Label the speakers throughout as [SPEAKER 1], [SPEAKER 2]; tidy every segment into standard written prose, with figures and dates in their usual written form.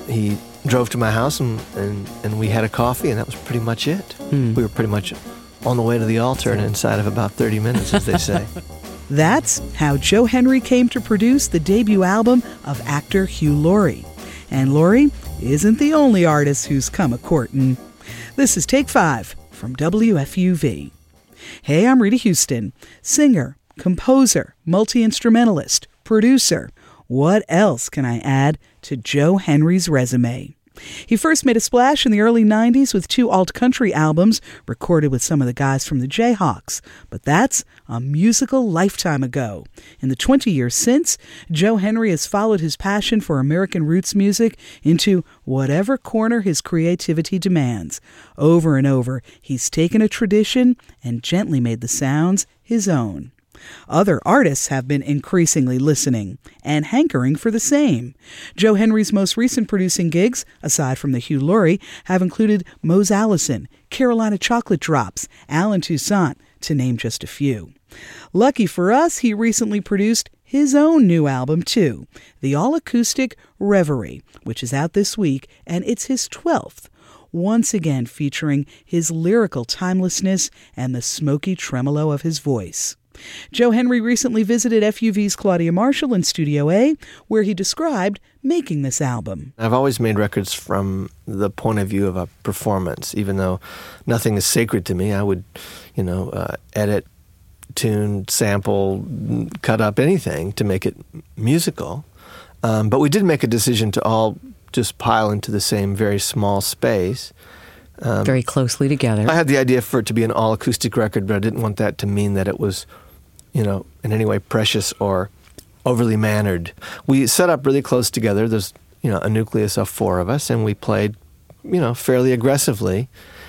[SPEAKER 1] he drove to my house and we had a coffee, and that was pretty much it. We were pretty much on the way to the altar and inside of about 30 minutes, as they say.
[SPEAKER 2] That's how Joe Henry came to produce the debut album of actor Hugh Laurie. And Laurie isn't the only artist who's come a-courtin'. This is Take 5 from WFUV. Hey, I'm Rita Houston, singer, composer, multi-instrumentalist, producer. What else can I add to Joe Henry's resume? He first made a splash in the early 90s with 2 alt-country albums recorded with some of the guys from the Jayhawks, but that's a musical lifetime ago. In the 20 years since, Joe Henry has followed his passion for American roots music into whatever corner his creativity demands. Over and over, he's taken a tradition and gently made the sounds his own. Other artists have been increasingly listening and hankering for the same. Joe Henry's most recent producing gigs, aside from the Hugh Laurie, have included Mose Allison, Carolina Chocolate Drops, Alan Toussaint, to name just a few. Lucky for us, he recently produced his own new album, too, the all-acoustic Reverie, which is out this week, and it's his 12th. Once again featuring his lyrical timelessness and the smoky tremolo of his voice. Joe Henry recently visited FUV's Claudia Marshall in Studio A, where he described making this album.
[SPEAKER 1] I've always made records from the point of view of a performance. Even though nothing is sacred to me, I would, edit, tune, sample, cut up anything to make it musical. But we did make a decision to all just pile into the same very small space.
[SPEAKER 3] Very closely together.
[SPEAKER 1] I had the idea for it to be an all-acoustic record, but I didn't want that to mean that it was, in any way precious or overly mannered. We set up really close together. There's, a nucleus of 4 of us, and we played, fairly aggressively.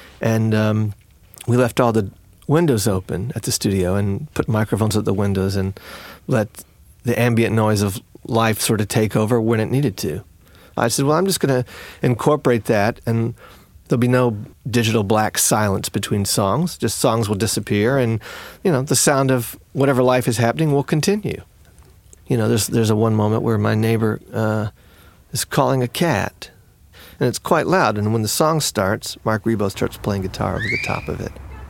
[SPEAKER 1] And we left all the windows open at the studio and put microphones at the windows and let the ambient noise of life sort of take over when it needed to. I said, well, I'm just going to incorporate that, and there'll be no digital black silence between songs. Just songs will disappear, and, the sound of whatever life is happening will continue. There's a one moment where my neighbor is calling a cat, and it's quite loud. And when the song starts, Mark Ribot starts playing guitar over the top of it.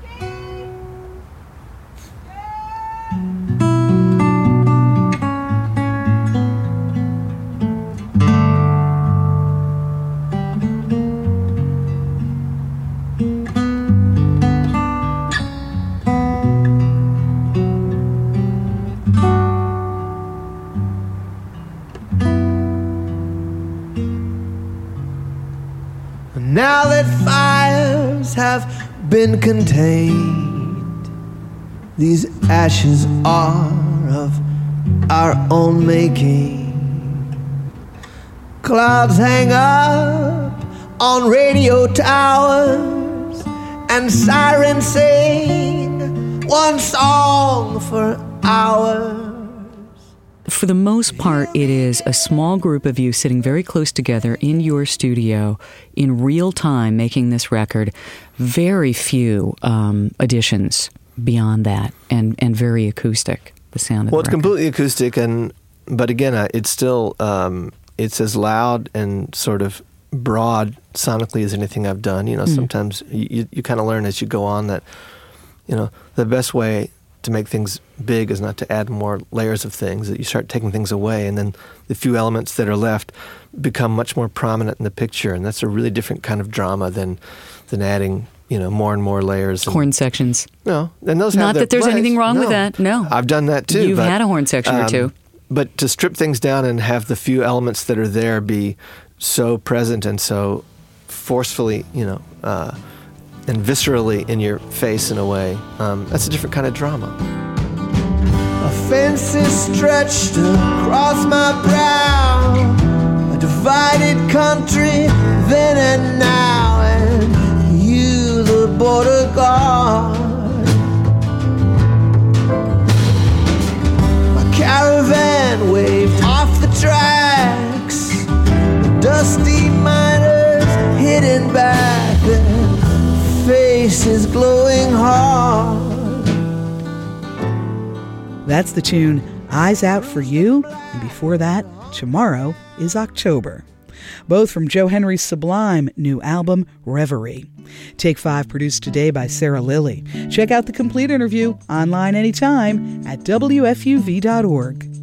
[SPEAKER 1] Now that fires have been contained, these ashes are of our own making. Clouds hang up on radio towers, and sirens sing one song for hours.
[SPEAKER 3] For the most part, it is a small group of you sitting very close together in your studio in real time making this record. Very few additions beyond that, and very acoustic, the sound of the record.
[SPEAKER 1] Well, it's completely acoustic, but again, it's still, it's as loud and sort of broad sonically as anything I've done. Sometimes you kind of learn as you go on that, the best way to make things big is not to add more layers of things, that you start taking things away, and then the few elements that are left become much more prominent in the picture, and that's a really different kind of drama than adding, more and more layers.
[SPEAKER 3] Horn sections.
[SPEAKER 1] No, and those
[SPEAKER 3] not
[SPEAKER 1] have their
[SPEAKER 3] that there's
[SPEAKER 1] place.
[SPEAKER 3] anything wrong with that. No,
[SPEAKER 1] I've done that too.
[SPEAKER 3] You've had a horn section or two.
[SPEAKER 1] But to strip things down and have the few elements that are there be so present and so forcefully, and viscerally in your face in a way, that's a different kind of drama. A fence is stretched across my brow, a divided country then and now, and you the border guard. My caravan waved off the tracks, the dusty miners hidden back, their faces glowing hard.
[SPEAKER 2] That's the tune Eyes Out for You, and before that, Tomorrow is October. both from Joe Henry's sublime new album, Reverie. Take 5 produced today by Sarah Lilly. Check out the complete interview online anytime at WFUV.org.